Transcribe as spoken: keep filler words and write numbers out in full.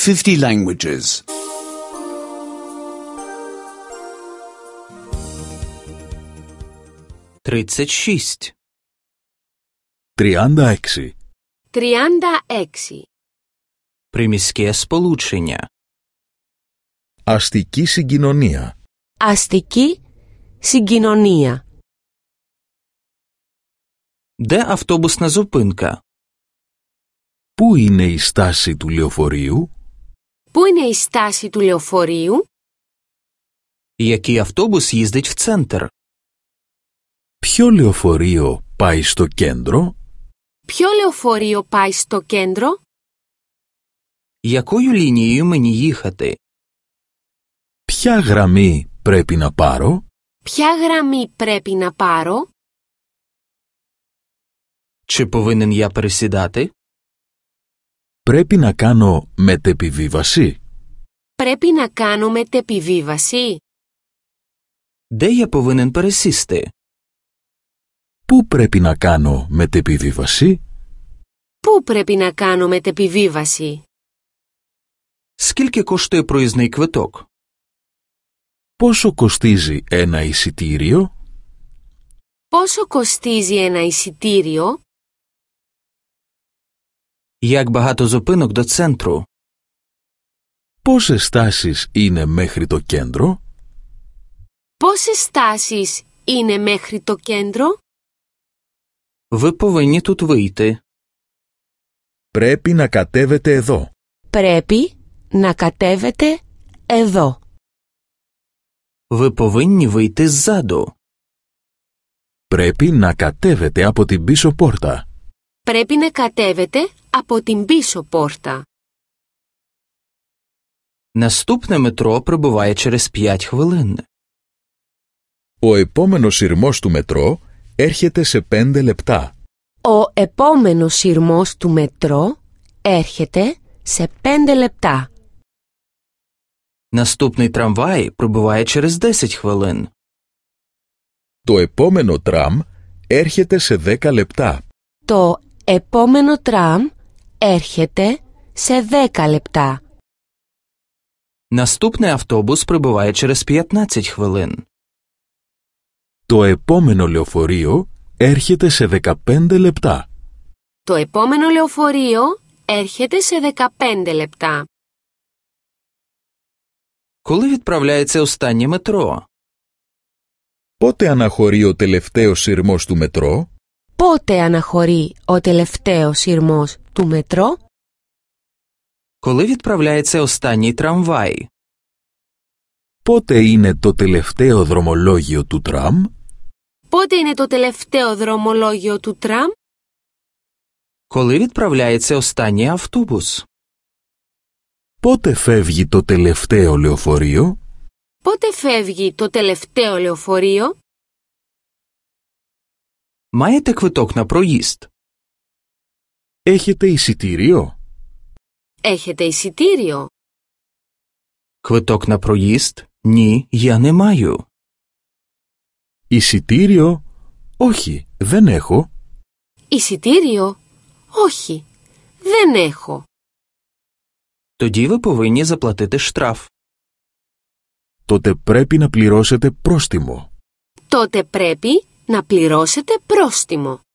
fifty languages. тридцять шість. τριάντα έξι. τριάντα έξι. Приміське сполучення. Αστική συγκοινωνία. Αστική συγκοινωνία. Де автобусна зупинка? Πού είναι η στάση του λεωφορείου? Πού είναι η στάση του λεωφορείου? Який автобус їздить в центр? Ποιο λεωφορείο πάει στο κέντρο? Ποιο λεωφορείο πάει στο κέντρο? Якою лінією мені їхати? Ποια γραμμή πρέπει να πάρω? Ποια γραμμή πρέπει να πάρω? Чи повинен я пересідати? Πρέπει να κάνω μετεπιβίβαση? Πρέπει να κάνω μετεπιβίβαση? Де я повинен пересісти? Πού πρέπει να κάνω μετεπιβίβαση? Πού πρέπει να κάνω μετεπιβίβαση? Скільки коштує проїзний квиток? Πόσο κοστίζει ένα εισιτήριο? Πόσο κοστίζει ένα εισιτήριο? Як багато зупинок до центру? Πόσες στάσεις είναι μέχρι το κέντρο? Πόσες στάσεις είναι μέχρι το κέντρο? Ви повинні тут вийти. Πρέπει να κατέβετε εδώ. Πρέπει να κατέβετε εδώ. Ви повинні вийти ззаду. Πρέπει να κατέβετε από την πίσω πόρτα. Πρέπει να κατέβετε από την πίσω πόρτα. Наступне метро прибуває через п'ять хвилин. Ο επόμενος σειρμός του μετρό έρχεται σε πέντε λεπτά. Ο επόμενος σειρμός του μετρό έρχεται σε πέντε λεπτά. Наступний трамвай прибуває через десять хвилин. Το επόμενο τραμ έρχεται σε δέκα λεπτά. Το επόμενο τραμ έρχεται σε δέκα λεπτά. Наступний автобус прибуває через п'ятнадцять хвилин. Το επόμενο λεωφορείο έρχεται σε δεκαπέντε λεπτά. Το επόμενο λεωφορείο έρχεται σε δεκαπέντε λεπτά. Коли відправляється останнє метро? Πότε αναχωρεί ο τελευταίος σειρμός του μετρό? Πότε αναχωρεί ο τελευταίος σειρμός του μετρό? Коли відправляється останній трамвай? Πότε είναι το τελευταίο δρομολόγιο του τραμ? Πότε είναι το τελευταίο δρομολόγιο του τραμ? Коли відправляється останній автобус? Πότε φεύγει το τελευταίο λεωφορείο? Πότε φεύγει το τελευταίο λεωφορείο? Маєте квиток на проїзд? Έχετε εισιτήριο? Έχετε εισιτήριο? Квиток на проїзд? Ні, я не маю. Εισιτήριο? Όχι, δεν έχω. Εισιτήριο? Όχι, δεν έχω. Тоді ви повинні заплатити штраф. Τότε πρέπει να πληρώσετε πρόστιμο. Τότε πρέπει να πληρώσετε πρόστιμο.